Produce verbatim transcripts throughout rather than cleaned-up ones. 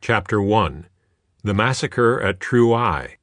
Chapter one. The Massacre at True Ai.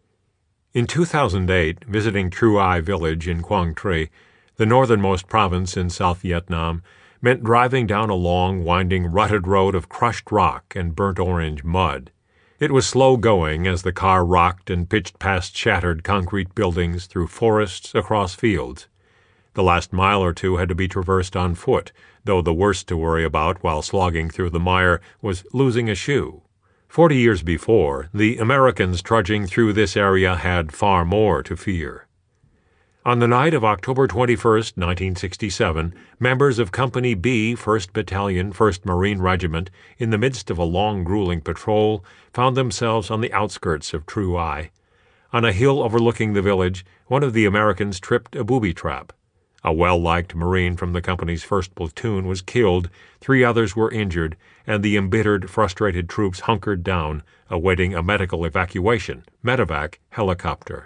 In two thousand eight, visiting True Ai village in Quang Tri, the northernmost province in South Vietnam, meant driving down a long, winding, rutted road of crushed rock and burnt-orange mud. It was slow going as the car rocked and pitched past shattered concrete buildings, through forests, across fields. The last mile or two had to be traversed on foot, though the worst to worry about while slogging through the mire was losing a shoe. Forty years before, the Americans trudging through this area had far more to fear. On the night of October twenty-first, nineteen sixty-seven, members of Company B, first Battalion, first Marine Regiment, in the midst of a long, grueling patrol, found themselves on the outskirts of True Ai. On a hill overlooking the village, one of the Americans tripped a booby trap. A well-liked Marine from the company's first platoon was killed, three others were injured, and the embittered, frustrated troops hunkered down, awaiting a medical evacuation, medevac, helicopter.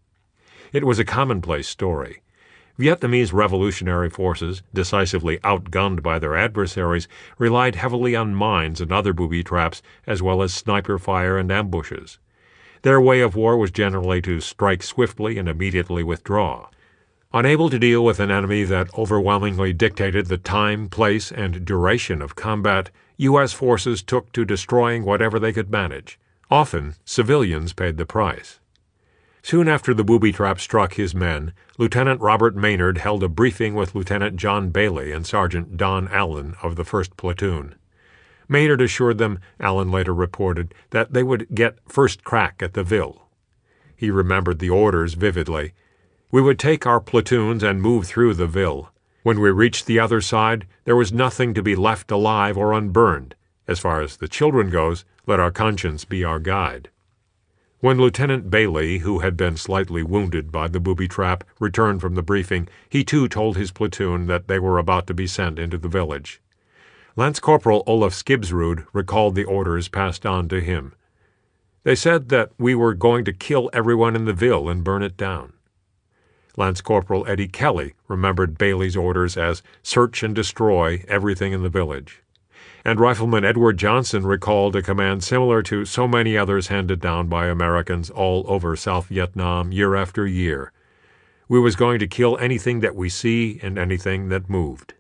It was a commonplace story. Vietnamese revolutionary forces, decisively outgunned by their adversaries, relied heavily on mines and other booby traps, as well as sniper fire and ambushes. Their way of war was generally to strike swiftly and immediately withdraw. Unable to deal with an enemy that overwhelmingly dictated the time, place, and duration of combat, U S forces took to destroying whatever they could manage. Often, civilians paid the price. Soon after the booby trap struck his men, Lieutenant Robert Maynard held a briefing with Lieutenant John Bailey and Sergeant Don Allen of the first Platoon. Maynard assured them, Allen later reported, that they would get first crack at the Ville. He remembered the orders vividly. We would take our platoons and move through the Ville. When we reached the other side, there was nothing to be left alive or unburned. As far as the children goes, let our conscience be our guide. When Lieutenant Bailey, who had been slightly wounded by the booby trap, returned from the briefing, he too told his platoon that they were about to be sent into the village. Lance Corporal Olaf Skibsrud recalled the orders passed on to him. They said that we were going to kill everyone in the Ville and burn it down. Lance Corporal Eddie Kelly remembered Bailey's orders as search and destroy everything in the village. And Rifleman Edward Johnson recalled a command similar to so many others handed down by Americans all over South Vietnam year after year. We was going to kill anything that we see and anything that moved.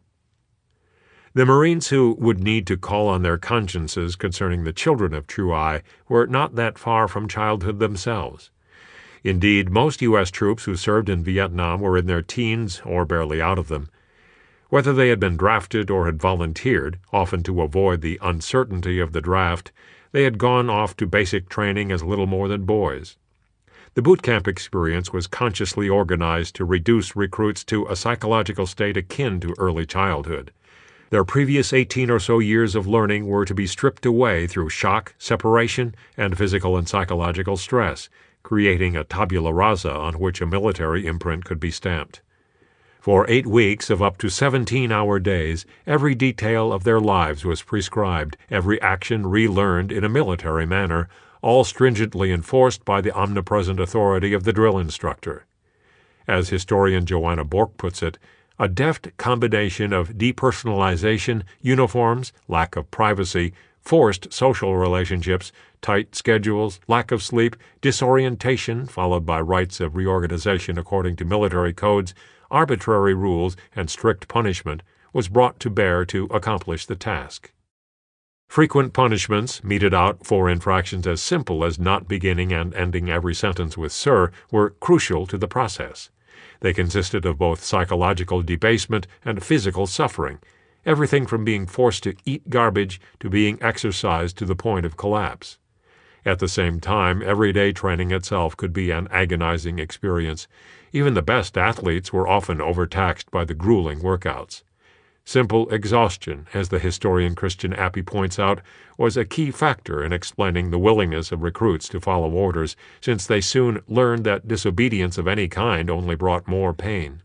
The Marines who would need to call on their consciences concerning the children of True Ai were not that far from childhood themselves. Indeed, most U S troops who served in Vietnam were in their teens or barely out of them. Whether they had been drafted or had volunteered, often to avoid the uncertainty of the draft, they had gone off to basic training as little more than boys. The boot camp experience was consciously organized to reduce recruits to a psychological state akin to early childhood. Their previous eighteen or so years of learning were to be stripped away through shock, separation, and physical and psychological stress, creating a tabula rasa on which a military imprint could be stamped. For eight weeks of up to seventeen-hour days, every detail of their lives was prescribed, every action relearned in a military manner, all stringently enforced by the omnipresent authority of the drill instructor. As historian Joanna Bork puts it, a deft combination of depersonalization, uniforms, lack of privacy, forced social relationships, tight schedules, lack of sleep, disorientation followed by rites of reorganization according to military codes, arbitrary rules, and strict punishment was brought to bear to accomplish the task. Frequent punishments, meted out for infractions as simple as not beginning and ending every sentence with "sir," were crucial to the process. They consisted of both psychological debasement and physical suffering, everything from being forced to eat garbage to being exercised to the point of collapse. At the same time, everyday training itself could be an agonizing experience. Even the best athletes were often overtaxed by the grueling workouts. Simple exhaustion, as the historian Christian Appy points out, was a key factor in explaining the willingness of recruits to follow orders, since they soon learned that disobedience of any kind only brought more pain.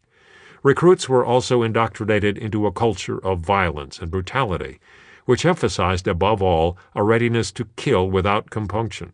Recruits were also indoctrinated into a culture of violence and brutality, which emphasized above all a readiness to kill without compunction.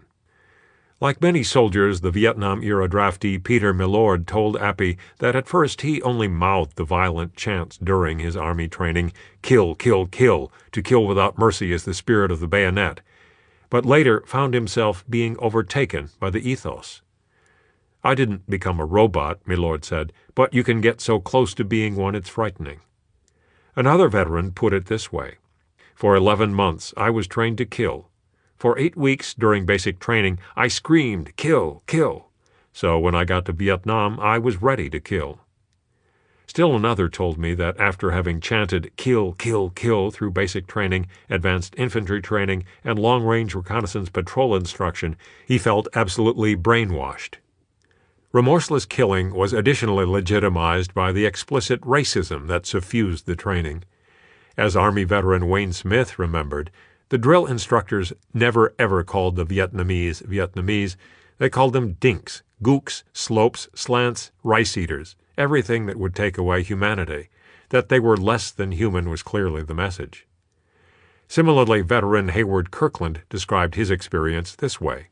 Like many soldiers, the Vietnam-era draftee Peter Millord told Appy that at first he only mouthed the violent chants during his Army training, "Kill, kill, kill, to kill without mercy is the spirit of the bayonet," but later found himself being overtaken by the ethos. "I didn't become a robot," Milord said, "but you can get so close to being one it's frightening." Another veteran put it this way: "For eleven months I was trained to kill. For eight weeks during basic training I screamed, 'Kill! Kill!' So when I got to Vietnam I was ready to kill." Still another told me that after having chanted "Kill, kill, kill" through basic training, advanced infantry training, and long-range reconnaissance patrol instruction, he felt absolutely brainwashed. Remorseless killing was additionally legitimized by the explicit racism that suffused the training. As Army veteran Wayne Smith remembered, the drill instructors never ever called the Vietnamese Vietnamese. They called them dinks, gooks, slopes, slants, rice-eaters, everything that would take away humanity. That they were less than human was clearly the message. Similarly, veteran Hayward Kirkland described his experience this way: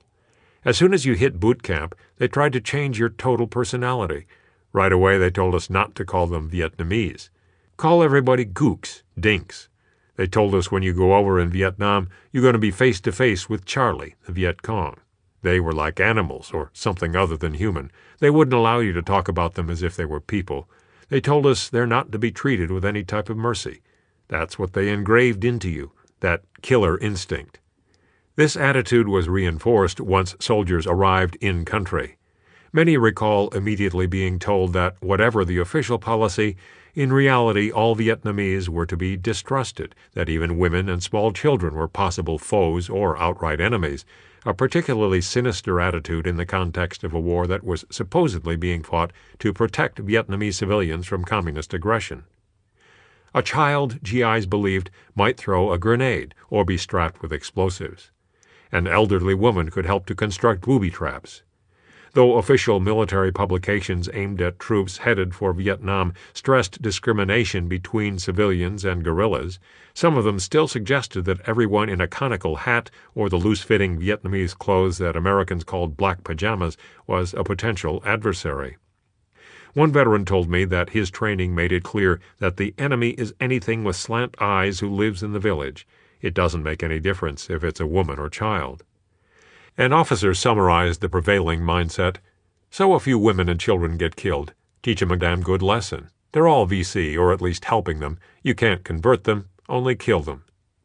"As soon as you hit boot camp, they tried to change your total personality. Right away they told us not to call them Vietnamese. Call everybody gooks, dinks. They told us when you go over in Vietnam, you're going to be face-to-face with Charlie, the Viet Cong. They were like animals, or something other than human. They wouldn't allow you to talk about them as if they were people. They told us they're not to be treated with any type of mercy. That's what they engraved into you, that killer instinct." This attitude was reinforced once soldiers arrived in country. Many recall immediately being told that whatever the official policy, in reality all Vietnamese were to be distrusted, that even women and small children were possible foes or outright enemies, a particularly sinister attitude in the context of a war that was supposedly being fought to protect Vietnamese civilians from communist aggression. A child, G Is believed, might throw a grenade or be strapped with explosives. An elderly woman could help to construct booby traps. Though official military publications aimed at troops headed for Vietnam stressed discrimination between civilians and guerrillas, some of them still suggested that everyone in a conical hat or the loose-fitting Vietnamese clothes that Americans called black pajamas was a potential adversary. One veteran told me that his training made it clear that the enemy is anything with slant eyes who lives in the village. It doesn't make any difference if it's a woman or child. An officer summarized the prevailing mindset: "So a few women and children get killed. Teach 'em a damn good lesson. They're all V C, or at least helping them. You can't convert them, only kill them."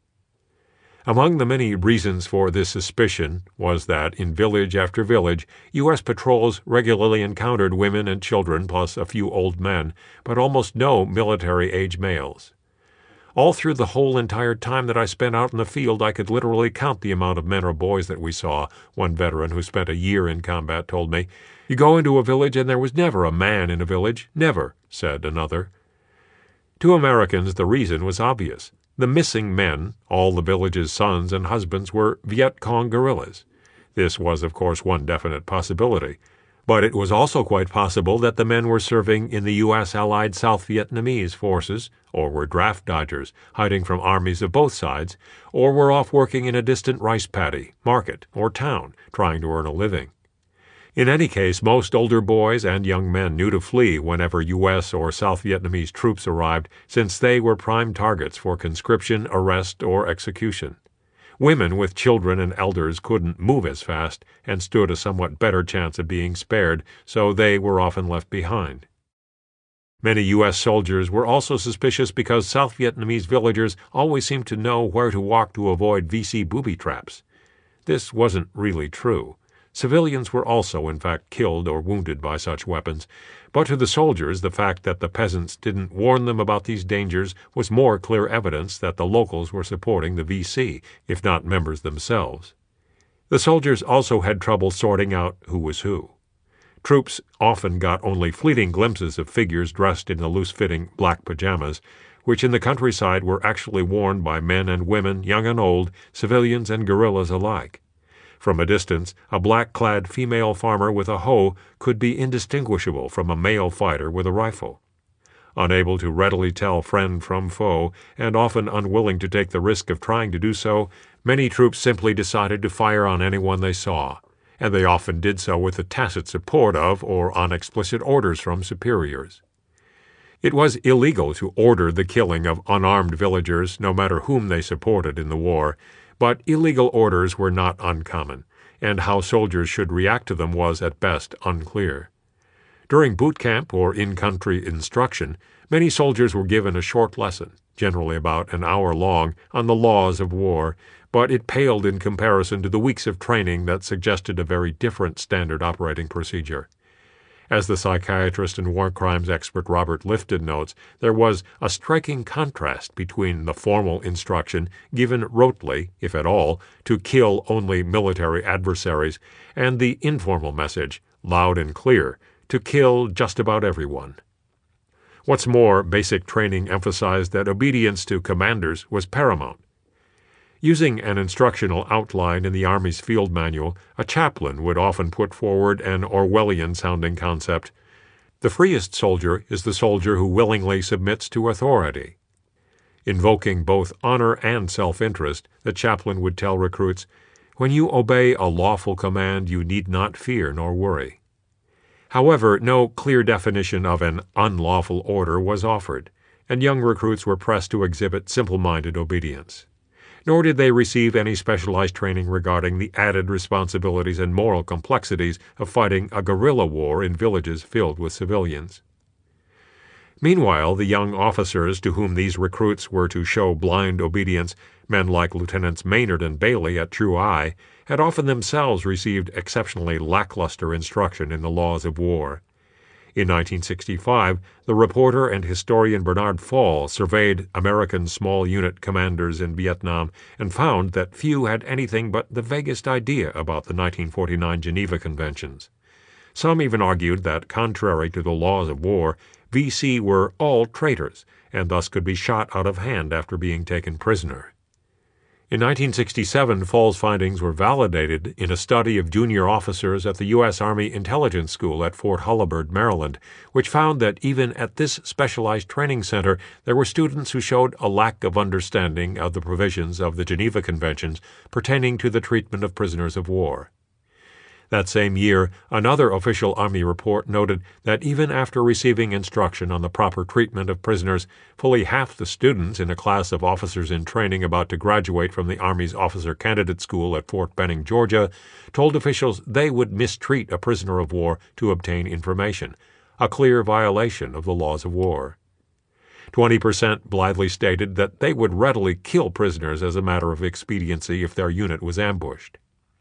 Among the many reasons for this suspicion was that in village after village, U S patrols regularly encountered women and children plus a few old men, but almost no military-age males. "All through the whole entire time that I spent out in the field, I could literally count the amount of men or boys that we saw," one veteran who spent a year in combat told me. "You go into a village and there was never a man in a village, never," said another. To Americans, the reason was obvious. The missing men, all the village's sons and husbands, were Viet Cong guerrillas. This was, of course, one definite possibility. But it was also quite possible that the men were serving in the U S allied South Vietnamese forces, or were draft dodgers, hiding from armies of both sides, or were off working in a distant rice paddy, market, or town, trying to earn a living. In any case, most older boys and young men knew to flee whenever U S or South Vietnamese troops arrived, since they were prime targets for conscription, arrest, or execution. Women with children and elders couldn't move as fast and stood a somewhat better chance of being spared, so they were often left behind. Many U S soldiers were also suspicious because South Vietnamese villagers always seemed to know where to walk to avoid V C booby traps. This wasn't really true. Civilians were also, in fact, killed or wounded by such weapons, but to the soldiers the fact that the peasants didn't warn them about these dangers was more clear evidence that the locals were supporting the V C, if not members themselves. The soldiers also had trouble sorting out who was who. Troops often got only fleeting glimpses of figures dressed in the loose-fitting black pajamas, which in the countryside were actually worn by men and women, young and old, civilians and guerrillas alike. From a distance, a black-clad female farmer with a hoe could be indistinguishable from a male fighter with a rifle. Unable to readily tell friend from foe, and often unwilling to take the risk of trying to do so, many troops simply decided to fire on anyone they saw, and they often did so with the tacit support of or on explicit orders from superiors. It was illegal to order the killing of unarmed villagers, no matter whom they supported in the war, But illegal orders were not uncommon, and how soldiers should react to them was at best unclear. During boot camp or in-country instruction, many soldiers were given a short lesson, generally about an hour long, on the laws of war, but it paled in comparison to the weeks of training that suggested a very different standard operating procedure. As the psychiatrist and war crimes expert Robert Lifton notes, there was a striking contrast between the formal instruction given rotely, if at all, to kill only military adversaries, and the informal message, loud and clear, to kill just about everyone. What's more, basic training emphasized that obedience to commanders was paramount. Using an instructional outline in the Army's field manual, a chaplain would often put forward an Orwellian-sounding concept. The freest soldier is the soldier who willingly submits to authority. Invoking both honor and self-interest, the chaplain would tell recruits, "When you obey a lawful command, you need not fear nor worry." However, no clear definition of an unlawful order was offered, and young recruits were pressed to exhibit simple-minded obedience. Nor did they receive any specialized training regarding the added responsibilities and moral complexities of fighting a guerrilla war in villages filled with civilians. Meanwhile, the young officers to whom these recruits were to show blind obedience, men like Lieutenants Maynard and Bailey at True Eye, had often themselves received exceptionally lackluster instruction in the laws of war. In nineteen sixty-five, the reporter and historian Bernard Fall surveyed American small unit commanders in Vietnam and found that few had anything but the vaguest idea about the nineteen forty-nine Geneva Conventions. Some even argued that, contrary to the laws of war, V C were all traitors and thus could be shot out of hand after being taken prisoner. In nineteen sixty-seven, Fall's findings were validated in a study of junior officers at the U S Army Intelligence School at Fort Hullabird, Maryland, which found that even at this specialized training center there were students who showed a lack of understanding of the provisions of the Geneva Conventions pertaining to the treatment of prisoners of war. That same year, another official Army report noted that even after receiving instruction on the proper treatment of prisoners, fully half the students in a class of officers in training about to graduate from the Army's Officer Candidate School at Fort Benning, Georgia, told officials they would mistreat a prisoner of war to obtain information, a clear violation of the laws of war. Twenty percent blithely stated that they would readily kill prisoners as a matter of expediency if their unit was ambushed.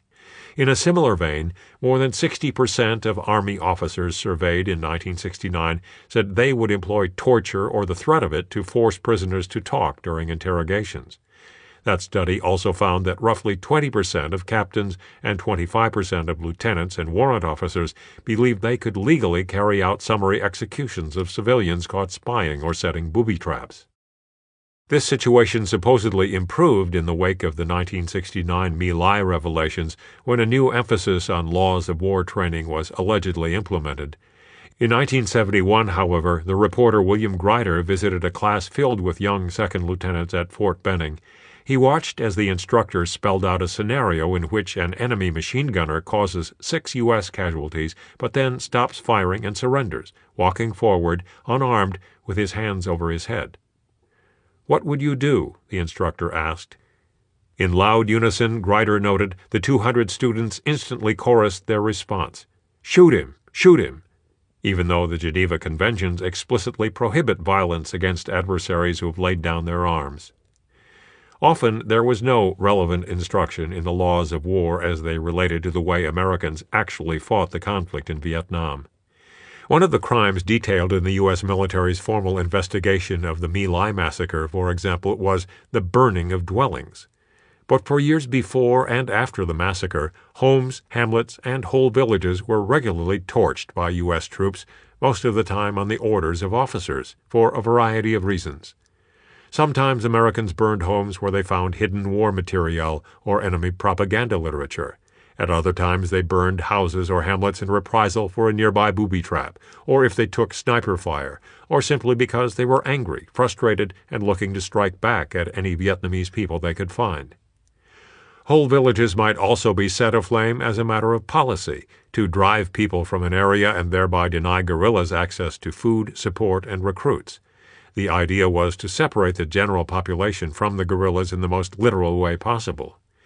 In a similar vein, more than sixty percent of Army officers surveyed in nineteen sixty-nine said they would employ torture or the threat of it to force prisoners to talk during interrogations. That study also found that roughly twenty percent of captains and twenty-five percent of lieutenants and warrant officers believed they could legally carry out summary executions of civilians caught spying or setting booby traps. This situation supposedly improved in the wake of the nineteen sixty-nine My Lai revelations, when a new emphasis on laws of war training was allegedly implemented. In nineteen seventy-one, however, the reporter William Grider visited a class filled with young second lieutenants at Fort Benning. He watched as the instructor spelled out a scenario in which an enemy machine gunner causes six U S casualties, but then stops firing and surrenders, walking forward, unarmed, with his hands over his head. "What would you do?" the instructor asked. In loud unison, Grider noted, the two hundred students instantly chorused their response, "Shoot him! Shoot him!" even though the Geneva Conventions explicitly prohibit violence against adversaries who have laid down their arms. Often there was no relevant instruction in the laws of war as they related to the way Americans actually fought the conflict in Vietnam. One of the crimes detailed in the U S military's formal investigation of the My Lai massacre, for example, was the burning of dwellings. But for years before and after the massacre, homes, hamlets, and whole villages were regularly torched by U S troops, most of the time on the orders of officers, for a variety of reasons. Sometimes Americans burned homes where they found hidden war material or enemy propaganda literature. At other times they burned houses or hamlets in reprisal for a nearby booby trap, or if they took sniper fire, or simply because they were angry, frustrated, and looking to strike back at any Vietnamese people they could find. Whole villages might also be set aflame as a matter of policy, to drive people from an area and thereby deny guerrillas access to food, support, and recruits. The idea was to separate the general population from the guerrillas in the most literal way possible.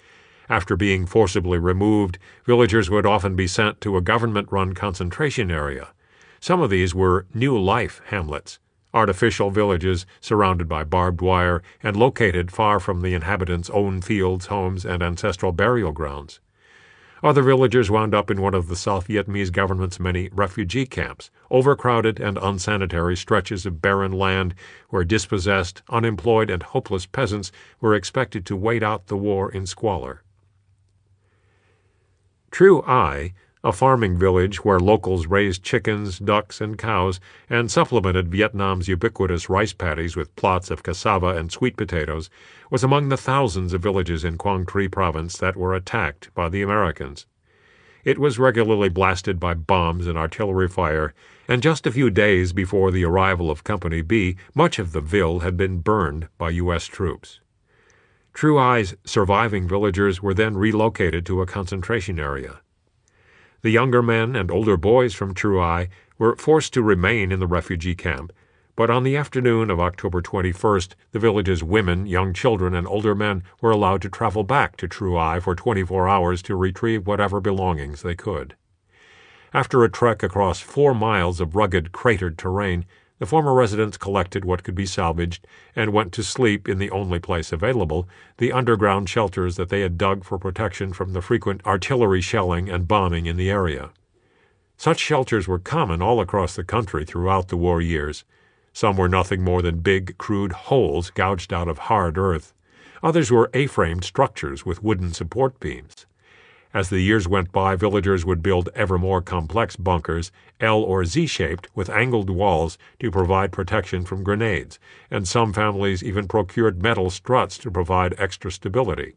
After being forcibly removed, villagers would often be sent to a government-run concentration area. Some of these were New Life hamlets, artificial villages surrounded by barbed wire and located far from the inhabitants' own fields, homes, and ancestral burial grounds. Other villagers wound up in one of the South Vietnamese government's many refugee camps, overcrowded and unsanitary stretches of barren land where dispossessed, unemployed, and hopeless peasants were expected to wait out the war in squalor. True Ai, a farming village where locals raised chickens, ducks, and cows, and supplemented Vietnam's ubiquitous rice paddies with plots of cassava and sweet potatoes, was among the thousands of villages in Quang Tri province that were attacked by the Americans. It was regularly blasted by bombs and artillery fire, and just a few days before the arrival of Company B, much of the ville had been burned by U S troops. True Ai's surviving villagers were then relocated to a concentration area. The younger men and older boys from True Ai were forced to remain in the refugee camp, but on the afternoon of October twenty-first, the village's women, young children, and older men were allowed to travel back to True Ai for twenty-four hours to retrieve whatever belongings they could. After a trek across four miles of rugged, cratered terrain, the former residents collected what could be salvaged and went to sleep in the only place available, the underground shelters that they had dug for protection from the frequent artillery shelling and bombing in the area. Such shelters were common all across the country throughout the war years. Some were nothing more than big, crude holes gouged out of hard earth. Others were A-framed structures with wooden support beams. As the years went by, villagers would build ever more complex bunkers, L or Z-shaped, with angled walls to provide protection from grenades, and some families even procured metal struts to provide extra stability.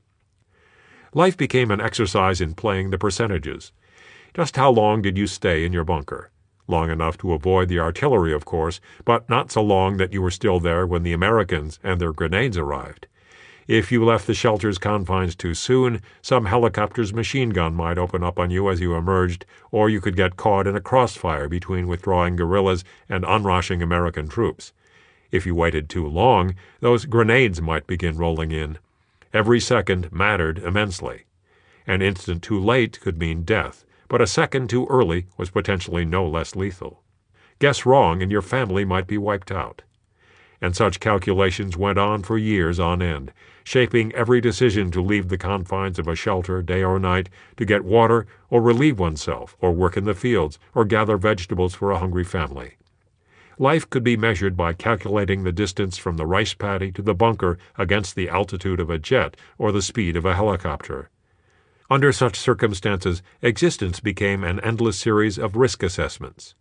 Life became an exercise in playing the percentages. Just how long did you stay in your bunker? Long enough to avoid the artillery, of course, but not so long that you were still there when the Americans and their grenades arrived. If you left the shelter's confines too soon, some helicopter's machine gun might open up on you as you emerged, or you could get caught in a crossfire between withdrawing guerrillas and onrushing American troops. If you waited too long, those grenades might begin rolling in. Every second mattered immensely. An instant too late could mean death, but a second too early was potentially no less lethal. Guess wrong and your family might be wiped out. And such calculations went on for years on end, shaping every decision to leave the confines of a shelter day or night, to get water, or relieve oneself, or work in the fields, or gather vegetables for a hungry family. Life could be measured by calculating the distance from the rice paddy to the bunker against the altitude of a jet or the speed of a helicopter. Under such circumstances, existence became an endless series of risk assessments.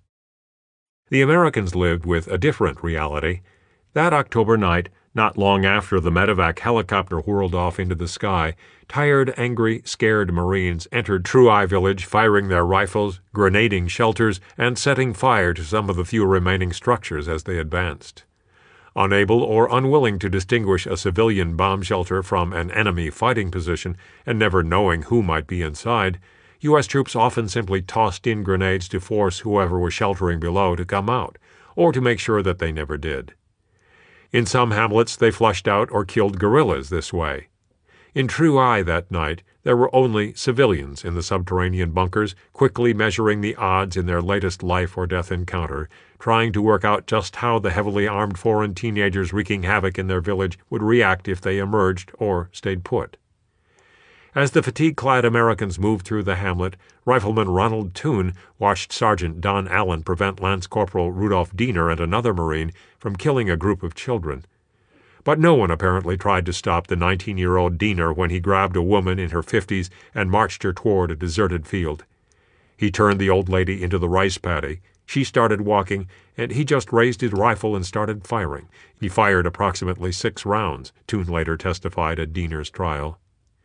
The Americans lived with a different reality. That October night, not long after the medevac helicopter whirled off into the sky, tired, angry, scared Marines entered True Ai village, firing their rifles, grenading shelters, and setting fire to some of the few remaining structures as they advanced. Unable or unwilling to distinguish a civilian bomb shelter from an enemy fighting position, and never knowing who might be inside, U S troops often simply tossed in grenades to force whoever was sheltering below to come out, or to make sure that they never did. In some hamlets they flushed out or killed guerrillas this way. In True Ai that night, there were only civilians in the subterranean bunkers, quickly measuring the odds in their latest life or death encounter, trying to work out just how the heavily armed foreign teenagers wreaking havoc in their village would react if they emerged or stayed put. As the fatigue-clad Americans moved through the hamlet, Rifleman Ronald Toone watched Sergeant Don Allen prevent Lance Corporal Rudolph Diener and another Marine from killing a group of children. But no one apparently tried to stop the nineteen-year-old Diener when he grabbed a woman in her fifties and marched her toward a deserted field. He turned the old lady into the rice paddy. She started walking, and he just raised his rifle and started firing. He fired approximately six rounds, Toone later testified at Diener's trial.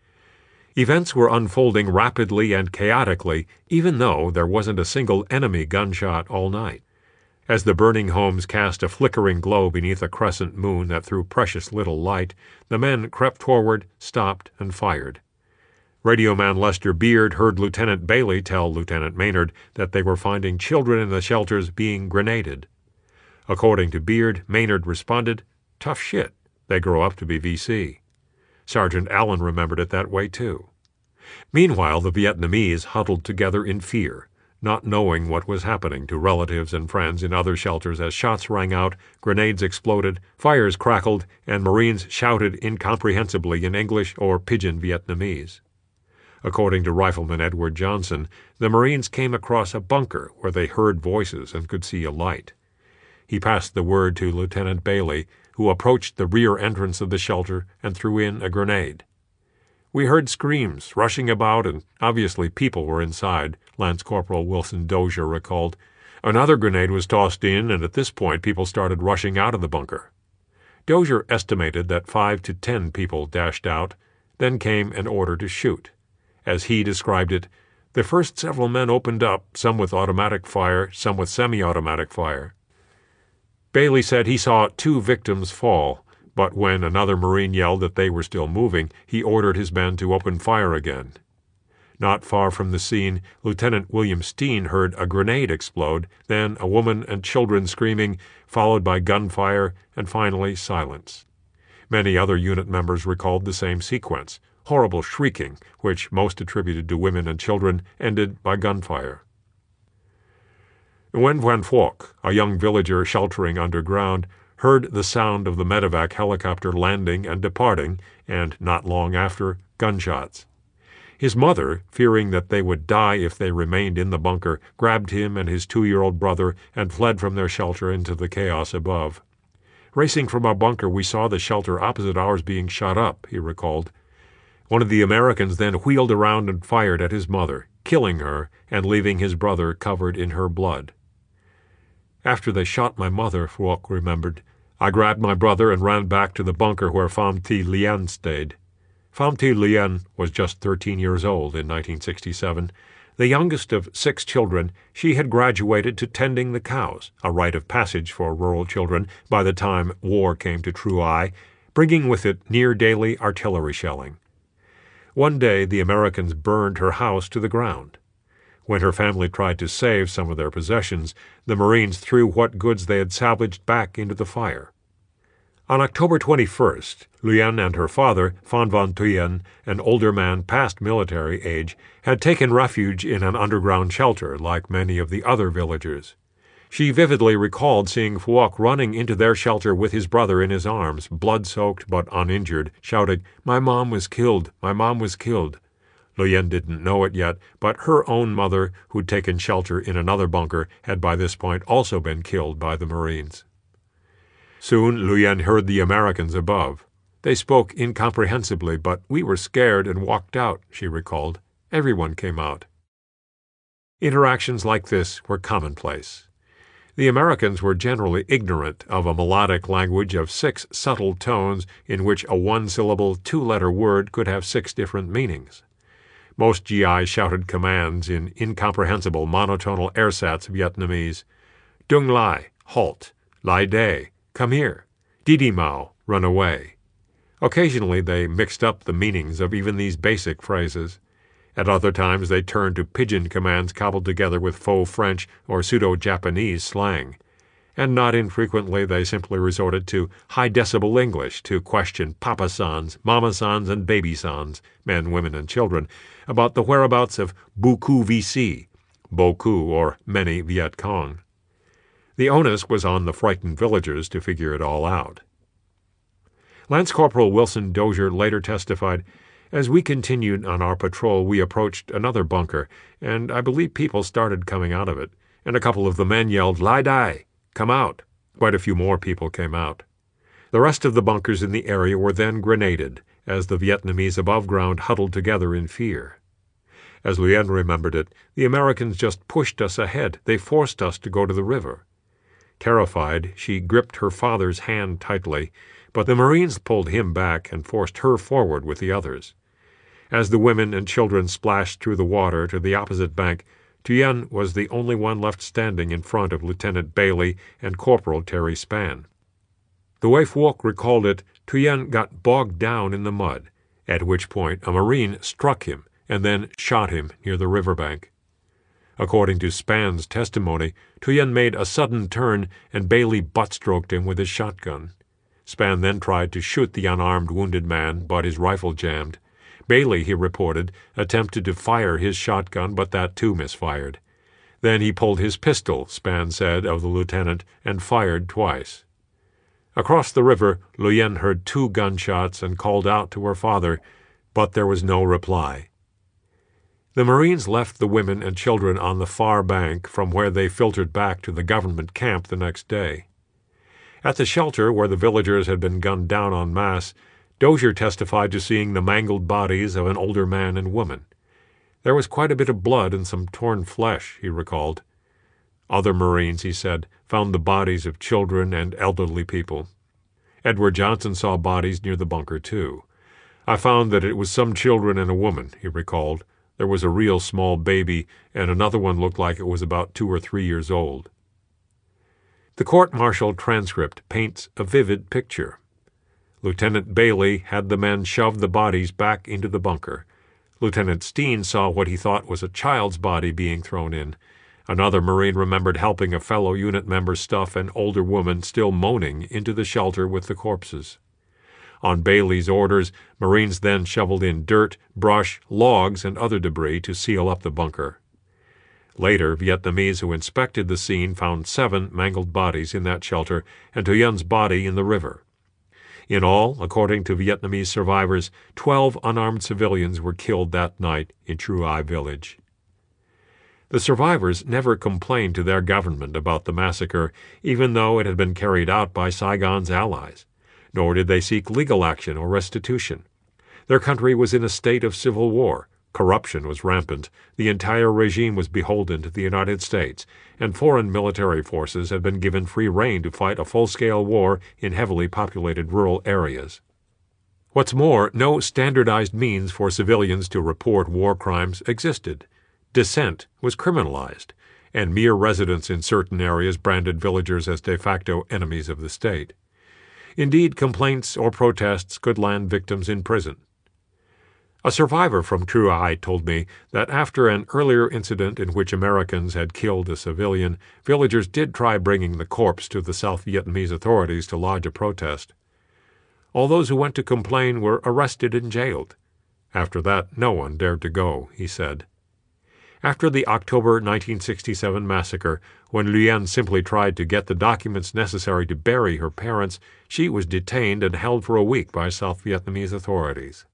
Events were unfolding rapidly and chaotically, even though there wasn't a single enemy gunshot all night. As the burning homes cast a flickering glow beneath a crescent moon that threw precious little light, the men crept forward, stopped, and fired. Radioman Lester Beard heard Lieutenant Bailey tell Lieutenant Maynard that they were finding children in the shelters being grenaded. According to Beard, Maynard responded, "Tough shit. They grow up to be V C." Sergeant Allen remembered it that way, too. Meanwhile, the Vietnamese huddled together in fear, not knowing what was happening to relatives and friends in other shelters as shots rang out, grenades exploded, fires crackled, and Marines shouted incomprehensibly in English or pidgin Vietnamese. According to Rifleman Edward Johnson, the Marines came across a bunker where they heard voices and could see a light. He passed the word to Lieutenant Bailey, who approached the rear entrance of the shelter and threw in a grenade. "We heard screams, rushing about, and obviously people were inside," Lance Corporal Wilson Dozier recalled. "Another grenade was tossed in, and at this point people started rushing out of the bunker." Dozier estimated that five to ten people dashed out. Then came an order to shoot. As he described it, "The first several men opened up, some with automatic fire, some with semi-automatic fire." Bailey said he saw two victims fall, but when another Marine yelled that they were still moving, he ordered his men to open fire again. Not far from the scene, Lieutenant William Steen heard a grenade explode, then a woman and children screaming, followed by gunfire, and finally silence. Many other unit members recalled the same sequence. Horrible shrieking, which most attributed to women and children, ended by gunfire. Nguyen Van Phuoc, a young villager sheltering underground, heard the sound of the medevac helicopter landing and departing, and not long after, gunshots. His mother, fearing that they would die if they remained in the bunker, grabbed him and his two-year-old brother and fled from their shelter into the chaos above. "Racing from our bunker, we saw the shelter opposite ours being shot up," he recalled. One of the Americans then wheeled around and fired at his mother, killing her and leaving his brother covered in her blood. "After they shot my mother," Phuoc remembered, "I grabbed my brother and ran back to the bunker where Pham Thi Lien stayed." Pham Thi Lien was just thirteen years old in nineteen sixty-seven. The youngest of six children, she had graduated to tending the cows, a rite of passage for rural children by the time war came to True Eye, bringing with it near-daily artillery shelling. One day the Americans burned her house to the ground. When her family tried to save some of their possessions, the Marines threw what goods they had salvaged back into the fire. On October twenty-first, Lien and her father, Phan Van Thuyen, an older man past military age, had taken refuge in an underground shelter like many of the other villagers. She vividly recalled seeing Phuoc running into their shelter with his brother in his arms, blood-soaked but uninjured, shouting, "My mom was killed! My mom was killed!" Lien didn't know it yet, but her own mother, who'd taken shelter in another bunker, had by this point also been killed by the Marines. Soon Lien heard the Americans above. "They spoke incomprehensibly, but we were scared and walked out," she recalled. "Everyone came out." Interactions like this were commonplace. The Americans were generally ignorant of a melodic language of six subtle tones in which a one-syllable, two-letter word could have six different meanings. Most G Is shouted commands in incomprehensible monotonal ersatz Vietnamese. "Dung Lai, halt. Lai Day, come here. Didi Mao, run away." Occasionally they mixed up the meanings of even these basic phrases. At other times they turned to pidgin commands cobbled together with faux French or pseudo-Japanese slang. And not infrequently they simply resorted to high-decibel English to question papa-sans, mama-sans, and baby-sans, men, women, and children, about the whereabouts of beaucoup V C, beaucoup or many Viet Cong. The onus was on the frightened villagers to figure it all out. Lance Corporal Wilson Dozier later testified, "As we continued on our patrol, we approached another bunker, and I believe people started coming out of it, and a couple of the men yelled, 'Lai Dai, come out.' Quite a few more people came out. The rest of the bunkers in the area were then grenaded, as the Vietnamese above ground huddled together in fear. As Lien remembered it, the Americans just pushed us ahead. They forced us to go to the river." Terrified, she gripped her father's hand tightly, but the Marines pulled him back and forced her forward with the others. As the women and children splashed through the water to the opposite bank, Thuyen was the only one left standing in front of Lieutenant Bailey and Corporal Terry Spann. The way Phuoc recalled it, Thuyen got bogged down in the mud, at which point a Marine struck him and then shot him near the riverbank. According to Spann's testimony, Thuyen made a sudden turn and Bailey butt-stroked him with his shotgun. Spann then tried to shoot the unarmed wounded man, but his rifle jammed. Bailey, he reported, attempted to fire his shotgun, but that too misfired. Then he pulled his pistol, Spann said of the lieutenant, and fired twice. Across the river, Luyến heard two gunshots and called out to her father, but there was no reply. The Marines left the women and children on the far bank, from where they filtered back to the government camp the next day. At the shelter where the villagers had been gunned down en masse, Dozier testified to seeing the mangled bodies of an older man and woman. There was quite a bit of blood and some torn flesh, he recalled. Other Marines, he said, found the bodies of children and elderly people. Edward Johnson saw bodies near the bunker, too. I found that it was some children and a woman, he recalled. There was a real small baby, and another one looked like it was about two or three years old. The court-martial transcript paints a vivid picture. Lieutenant Bailey had the men shove the bodies back into the bunker. Lieutenant Steen saw what he thought was a child's body being thrown in. Another Marine remembered helping a fellow unit member stuff an older woman still moaning into the shelter with the corpses. On Bailey's orders, Marines then shoveled in dirt, brush, logs, and other debris to seal up the bunker. Later, Vietnamese who inspected the scene found seven mangled bodies in that shelter and Thuyen's body in the river. In all, according to Vietnamese survivors, twelve unarmed civilians were killed that night in True Ai village. The survivors never complained to their government about the massacre, even though it had been carried out by Saigon's allies. Nor did they seek legal action or restitution. Their country was in a state of civil war. Corruption was rampant. The entire regime was beholden to the United States, and foreign military forces had been given free rein to fight a full-scale war in heavily populated rural areas. What's more, no standardized means for civilians to report war crimes existed. Dissent was criminalized, and mere residents in certain areas branded villagers as de facto enemies of the state. Indeed, complaints or protests could land victims in prison. A survivor from True Ai told me that after an earlier incident in which Americans had killed a civilian, villagers did try bringing the corpse to the South Vietnamese authorities to lodge a protest. All those who went to complain were arrested and jailed. After that, no one dared to go, he said. After the October nineteen sixty-seven massacre, when Luyến simply tried to get the documents necessary to bury her parents, she was detained and held for a week by South Vietnamese authorities.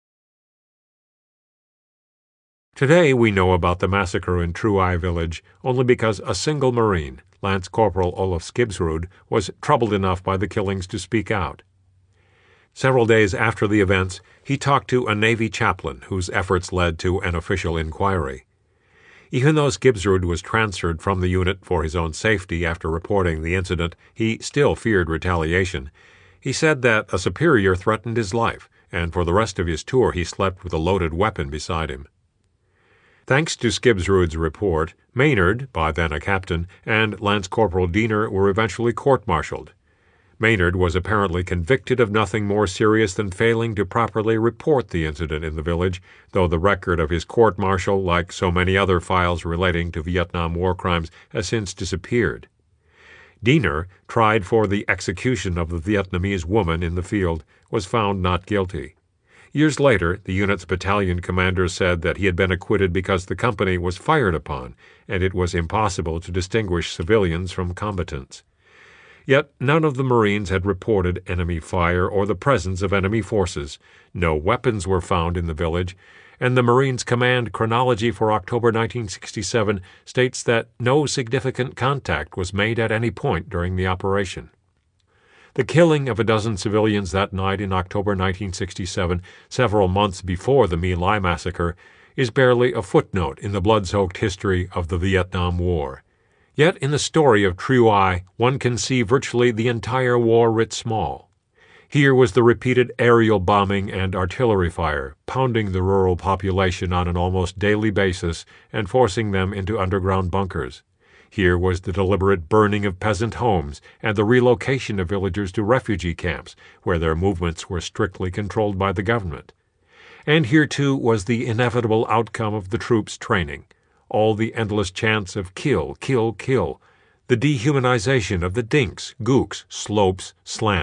Today we know about the massacre in True Ai village only because a single Marine, Lance Corporal Olaf Skibsrud, was troubled enough by the killings to speak out. Several days after the events, he talked to a Navy chaplain whose efforts led to an official inquiry. Even though Skibsrud was transferred from the unit for his own safety after reporting the incident, he still feared retaliation. He said that a superior threatened his life, and for the rest of his tour he slept with a loaded weapon beside him. Thanks to Skibsrud's report, Maynard, by then a captain, and Lance Corporal Diener were eventually court-martialed. Maynard was apparently convicted of nothing more serious than failing to properly report the incident in the village, though the record of his court-martial, like so many other files relating to Vietnam war crimes, has since disappeared. Diener, tried for the execution of the Vietnamese woman in the field, was found not guilty. Years later, the unit's battalion commander said that he had been acquitted because the company was fired upon, and it was impossible to distinguish civilians from combatants. Yet none of the Marines had reported enemy fire or the presence of enemy forces. No weapons were found in the village, and the Marines' command chronology for October nineteen sixty-seven states that no significant contact was made at any point during the operation. The killing of a dozen civilians that night in October nineteen sixty-seven, several months before the My Lai massacre, is barely a footnote in the blood-soaked history of the Vietnam War. Yet in the story of True Ai, one can see virtually the entire war writ small. Here was the repeated aerial bombing and artillery fire, pounding the rural population on an almost daily basis and forcing them into underground bunkers. Here was the deliberate burning of peasant homes and the relocation of villagers to refugee camps, where their movements were strictly controlled by the government. And here, too, was the inevitable outcome of the troops' training. All the endless chants of kill, kill, kill, the dehumanization of the dinks, gooks, slopes, slants,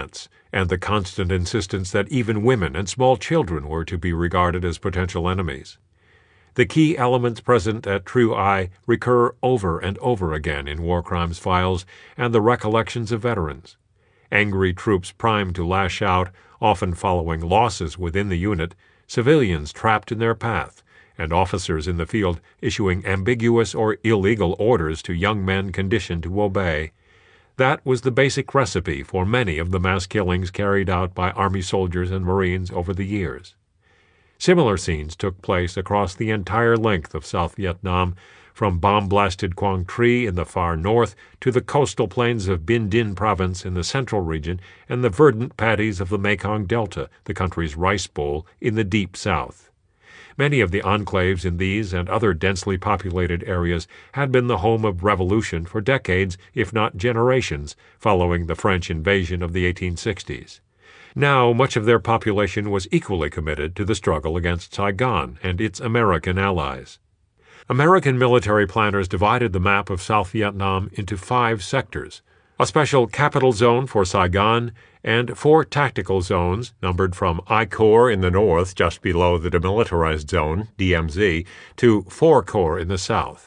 and the constant insistence that even women and small children were to be regarded as potential enemies. The key elements present at True Eye recur over and over again in war crimes files and the recollections of veterans. Angry troops primed to lash out, often following losses within the unit, civilians trapped in their path, and officers in the field issuing ambiguous or illegal orders to young men conditioned to obey. That was the basic recipe for many of the mass killings carried out by Army soldiers and Marines over the years. Similar scenes took place across the entire length of South Vietnam, from bomb-blasted Quang Tri in the far north to the coastal plains of Binh Dinh province in the central region and the verdant paddies of the Mekong Delta, the country's rice bowl, in the deep south. Many of the enclaves in these and other densely populated areas had been the home of revolution for decades, if not generations, following the French invasion of the eighteen sixties. Now, much of their population was equally committed to the struggle against Saigon and its American allies. American military planners divided the map of South Vietnam into five sectors: a special capital zone for Saigon, and four tactical zones, numbered from I Corps in the north, just below the Demilitarized Zone, D M Z, to four Corps in the south.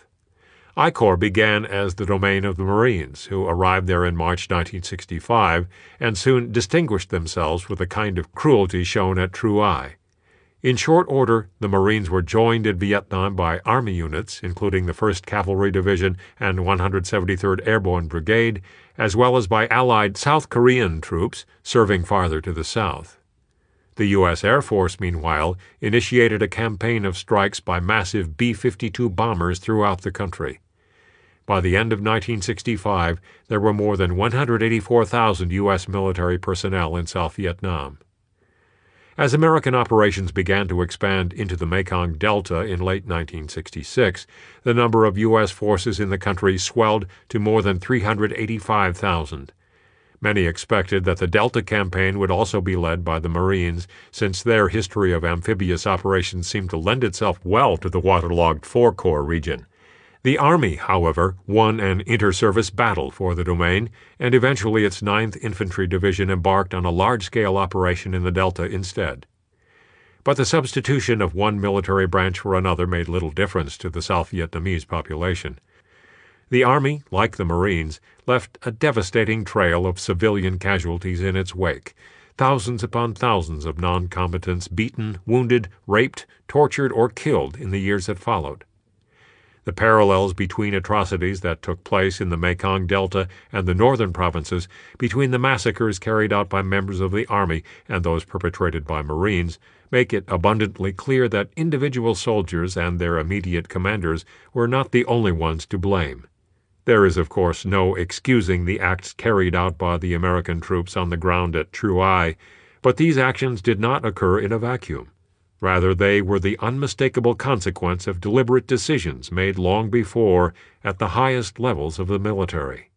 I Corps began as the domain of the Marines, who arrived there in March nineteen sixty-five and soon distinguished themselves with the kind of cruelty shown at True Eye. In short order, the Marines were joined in Vietnam by Army units, including the first Cavalry Division and one hundred seventy-third Airborne Brigade, as well as by Allied South Korean troops serving farther to the south. The U S Air Force, meanwhile, initiated a campaign of strikes by massive B fifty-two bombers throughout the country. By the end of nineteen sixty-five, there were more than one hundred eighty-four thousand U S military personnel in South Vietnam. As American operations began to expand into the Mekong Delta in late nineteen sixty-six, the number of U S forces in the country swelled to more than three hundred eighty-five thousand. Many expected that the Delta campaign would also be led by the Marines, since their history of amphibious operations seemed to lend itself well to the waterlogged Four Corps region. The Army, however, won an inter-service battle for the domain, and eventually its ninth Infantry Division embarked on a large-scale operation in the Delta instead. But the substitution of one military branch for another made little difference to the South Vietnamese population. The Army, like the Marines, left a devastating trail of civilian casualties in its wake, thousands upon thousands of non-combatants beaten, wounded, raped, tortured, or killed in the years that followed. The parallels between atrocities that took place in the Mekong Delta and the northern provinces, between the massacres carried out by members of the Army and those perpetrated by Marines, make it abundantly clear that individual soldiers and their immediate commanders were not the only ones to blame. There is, of course, no excusing the acts carried out by the American troops on the ground at True Eye, but these actions did not occur in a vacuum. Rather, they were the unmistakable consequence of deliberate decisions made long before at the highest levels of the military.